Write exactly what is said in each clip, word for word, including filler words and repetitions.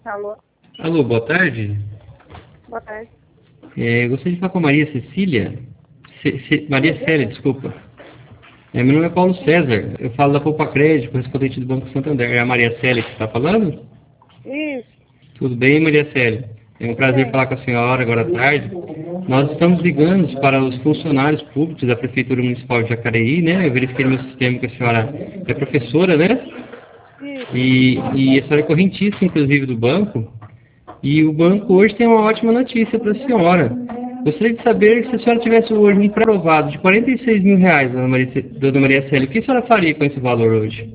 Alô? Alô, boa tarde. Boa tarde. É, eu gostaria de falar com a Maria Cecília. Ce, Ce, Maria Célia, desculpa. É, meu nome é Paulo César. Eu falo da Poupa Crédito, correspondente do Banco Santander. É a Maria Célia que está falando? Isso. Tudo bem, Maria Célia? É um prazer Bem. falar com a senhora agora à tarde. Nós estamos ligando para os funcionários públicos da Prefeitura Municipal de Jacareí, né? Eu verifiquei no meu sistema que a senhora é professora, né? Isso. E, e a senhora é correntista, inclusive, do banco. E o banco hoje tem uma ótima notícia para a senhora. Gostaria de saber se a senhora tivesse hoje um pré-aprovado de quarenta e seis mil reais, dona Maria, dona Maria Célia, o que a senhora faria com esse valor hoje?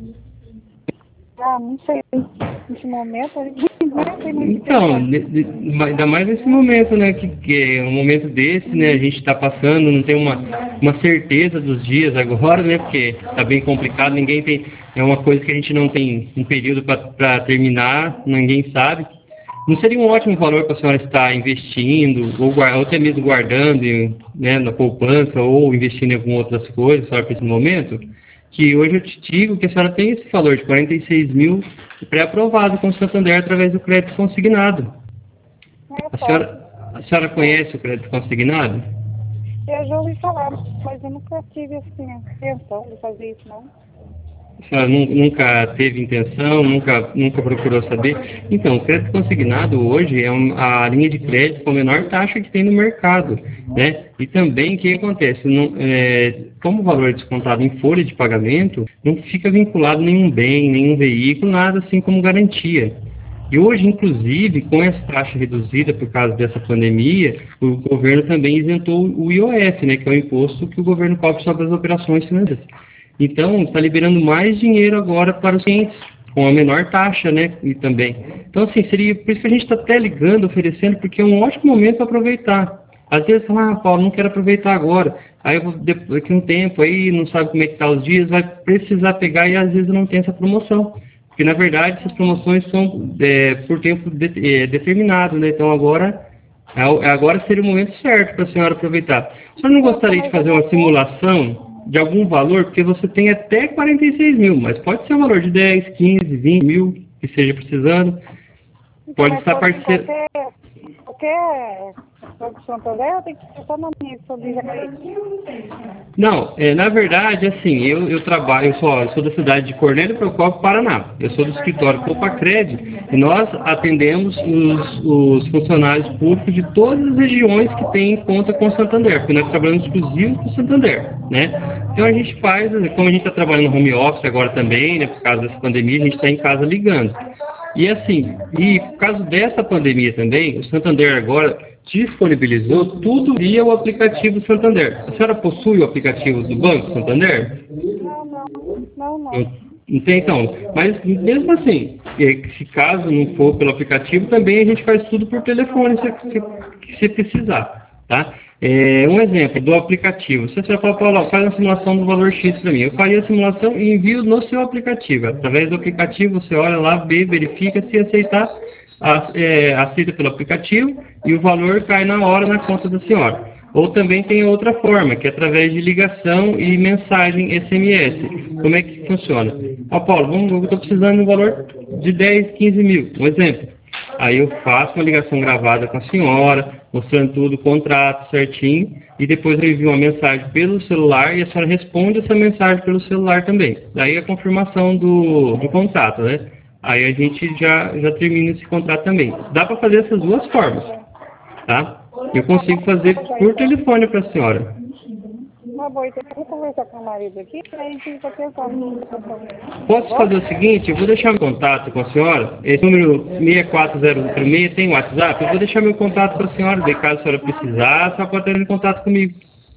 Ah, não sei. Nesse momento, a gente não tem muito Então, tempo. de- de- ainda mais nesse momento, né, que, que é um momento desse, né, a gente está passando, não tem uma, uma certeza dos dias agora, né, porque está bem complicado, ninguém tem, é uma coisa que a gente não tem um período para terminar, ninguém sabe. Não seria um ótimo valor para a senhora estar investindo, ou, guarda, ou até mesmo guardando, né, na poupança, ou investindo em algumas outras coisas, só para esse momento? Que hoje eu te digo que a senhora tem esse valor de quarenta e seis mil pré-aprovado com o Santander através do crédito consignado. É, A pode. senhora, a senhora conhece o crédito consignado? Eu já ouvi falar, mas eu nunca tive, assim, a intenção de fazer isso, não. A senhora nu- nunca teve intenção, nunca, nunca procurou saber? Então, o crédito consignado hoje é um- a linha de crédito com a menor taxa que tem no mercado, né? E também, o que acontece? Não, é, como o valor é descontado em folha de pagamento, não fica vinculado nenhum bem, nenhum veículo, nada assim como garantia. E hoje, inclusive, com essa taxa reduzida por causa dessa pandemia, o governo também isentou o I O F, né, que é o imposto que o governo cobra sobre as operações financeiras. Então, está liberando mais dinheiro agora para os clientes, com a menor taxa, né, e também. Então, assim, seria por isso que a gente está até ligando, oferecendo, porque é um ótimo momento para aproveitar. Às vezes, fala, ah, Paulo, não quero aproveitar agora. Aí, eu vou, daqui a um tempo, aí não sabe como é que tá os dias, vai precisar pegar e às vezes não tem essa promoção. Porque, na verdade, essas promoções são é, por tempo de, é, determinado, né? Então, agora, é o- agora seria o momento certo para a senhora aproveitar. A senhora não gostaria de Mas eu fazer não uma posso. simulação de algum valor? Porque você tem até quarenta e seis mil, mas pode ser um valor de dez, quinze, vinte mil, que esteja precisando. Então, Pode mas estar pode em parceiro. qualquer, qualquer Banco Santander, eu tenho que ser só na minha, sobre Jacareí. Não, é, na verdade, assim, eu, eu trabalho, eu sou, eu sou da cidade de Cornélio Procópio, Paraná. Eu sou do escritório Copacred e nós atendemos os, os funcionários públicos de todas as regiões que têm conta com o Santander, porque nós trabalhamos exclusivo com o Santander, né? Então a gente faz, como a gente está trabalhando no home office agora também, né, por causa dessa pandemia, a gente está em casa ligando. E assim, e por causa dessa pandemia também, o Santander agora disponibilizou tudo via o aplicativo Santander. A senhora possui o aplicativo do Banco Santander? Não, não. Não, não. Não, não tem então. Mas mesmo assim, eh, se caso não for pelo aplicativo, também a gente faz tudo por telefone se, se, se precisar. Tá? É, um exemplo do aplicativo. Se você falar, Paulo, faz uma simulação do valor X para mim. Eu faria a simulação e envio no seu aplicativo. Através do aplicativo, você olha lá, vê, verifica, se aceitar, a- é, aceita pelo aplicativo e o valor cai na hora na conta da senhora. Ou também tem outra forma, que é através de ligação e mensagem S M S. Como é que funciona? Ó, Paulo, vamos, eu estou precisando de um valor de dez, quinze mil, um exemplo. Aí eu faço uma ligação gravada com a senhora, mostrando tudo, o contrato certinho, e depois eu envio uma mensagem pelo celular e a senhora responde essa mensagem pelo celular também. Daí a confirmação do, do contrato, né? Aí a gente já, já termina esse contrato também. Dá para fazer essas duas formas, tá? Eu consigo fazer por telefone para a senhora. Uma boa, então eu vou conversar com o marido aqui, aí a gente vai pensar na situação. Posso fazer o seguinte, eu vou deixar meu contato com a senhora, esse número seis quatro zero um seis tem WhatsApp, eu vou deixar meu contato com a senhora, de caso a senhora precisar, só pode ter em contato comigo.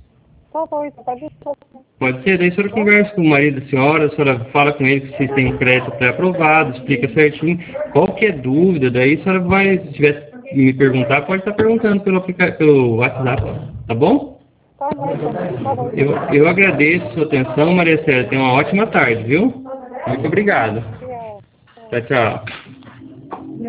Tá bom, então pode deixar. Pode ser, daí a senhora conversa com o marido da senhora, a senhora fala com ele que vocês têm um crédito pré-aprovado, explica certinho, qualquer dúvida, daí a senhora vai, se tiver que me perguntar, pode estar perguntando pelo, aplica- pelo WhatsApp, tá bom? Tá bom, então. Tá bom. Eu, eu agradeço a sua atenção, Maria Célia, tenha uma ótima tarde, viu? Muito obrigado. Obrigada. Tchau, tchau.